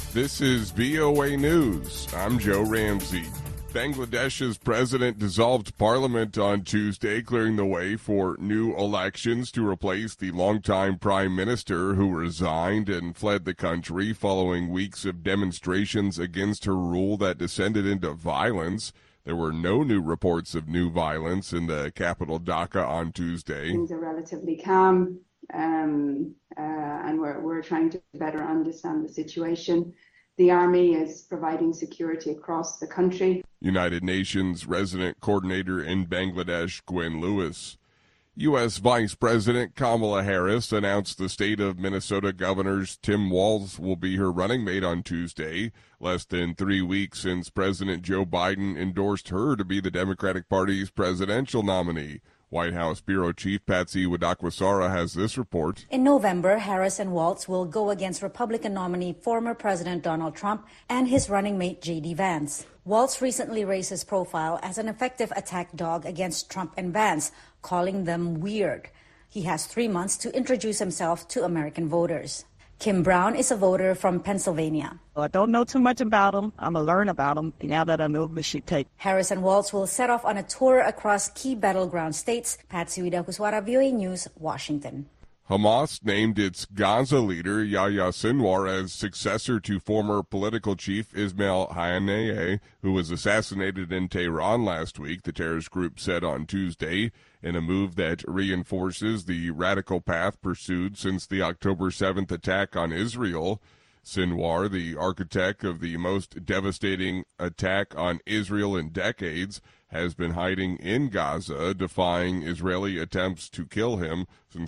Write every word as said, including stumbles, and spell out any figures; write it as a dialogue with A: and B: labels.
A: This is V O A News. I'm Joe Ramsey. Bangladesh's president dissolved parliament on Tuesday, clearing the way for new elections to replace the longtime prime minister who resigned and fled the country following weeks of demonstrations against her rule that descended into violence. There were no new reports of new violence in the capital Dhaka on Tuesday.
B: Things are relatively calm, um, uh, and we're, we're trying to better understand the situation. The army is providing security across the country.
A: United Nations resident coordinator in Bangladesh, Gwen Lewis. U S Vice President Kamala Harris announced the state of Minnesota Governor's Tim Walz will be her running mate on Tuesday, less than three weeks since President Joe Biden endorsed her to be the Democratic Party's presidential nominee. White House Bureau Chief Patsy Widakwasara has this report.
C: In November, Harris and Walz will go against Republican nominee former President Donald Trump and his running mate J D Vance. Walz recently raised his profile as an effective attack dog against Trump and Vance, calling them weird. He has three months to introduce himself to American voters. Kim Brown is a voter from Pennsylvania.
D: I don't know too much about him. I'm going to learn about him now that I know what she takes.
C: Harris and Walz will set off on a tour across key battleground states. Patsy Widakuswara, V O A News, Washington.
A: Hamas named its Gaza leader, Yahya Sinwar, as successor to former political chief Ismail Haniyeh, who was assassinated in Tehran last week, the terrorist group said on Tuesday, in a move that reinforces the radical path pursued since the October seventh attack on Israel. Sinwar, the architect of the most devastating attack on Israel in decades, has been hiding in Gaza, defying Israeli attempts to kill him since